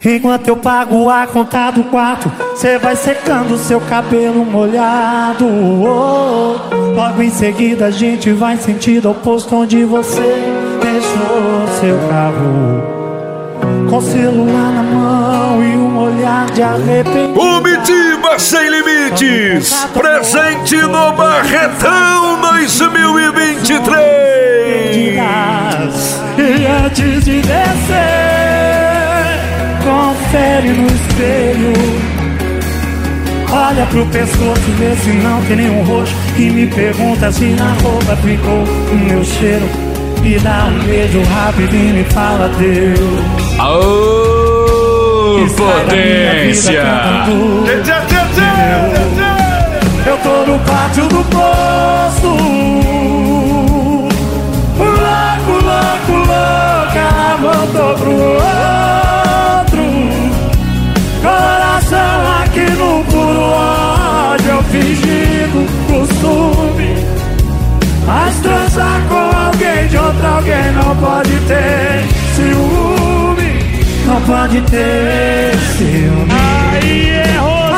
Enquanto eu pago a conta do quarto, cê vai secando seu cabelo molhado. Logo em seguida a gente vai em sentido oposto, onde você deixou seu carro, com o celular na mão e um olhar de arrependimento. Comitiva Sem Limites, presente no Barretão 2023. E antes de descer, confere no espelho, olha pro pescoço, vê se não tem nenhum roxo, e me pergunta se na roupa ficou o meu cheiro. Me dá um beijo rápido e me fala Deus. Aô, potência! Eu tô no pátio do posto, louco, louco, louco, ela voltou pro outro. Coração aqui no puro ódio, eu fingindo costume. Mas transar com alguém de outro alguém não pode ter ciúme. Não pode ter ciúme. Aí é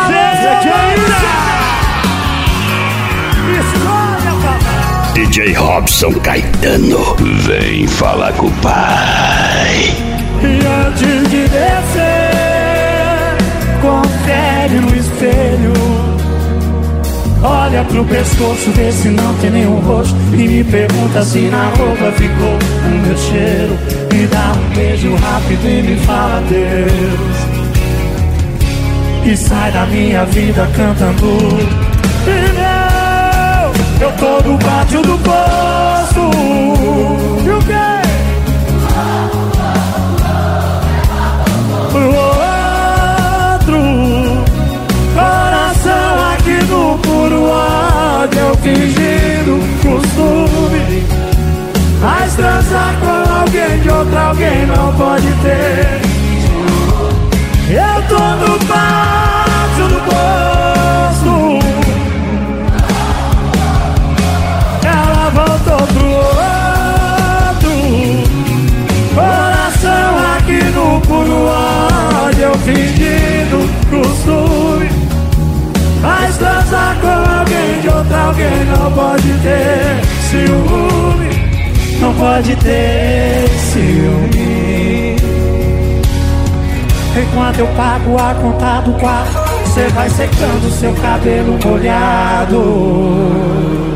DJ Robson Caetano, vem falar com o pai. E antes de descer, confere no espelho, olha pro pescoço, vê se não tem nenhum roxo, e me pergunta se na roupa ficou o meu cheiro. Me dá um beijo rápido e me fala Deus. E sai da minha vida cantando. Eu tô no pátio do posto. E o quê? Pro outro. Coração aqui no puro ódio, eu fingindo costume. Mas transar com alguém de outro alguém não pode ter. Eu tô no pátio do posto, ela voltou pro outro. Coração aqui no puro ódio, eu fingindo costume. Mas transar com alguém de outro alguém não pode ter ciúme. Não pode ter ciúme. Enquanto eu pago a conta do quarto, cê vai secando seu cabelo molhado.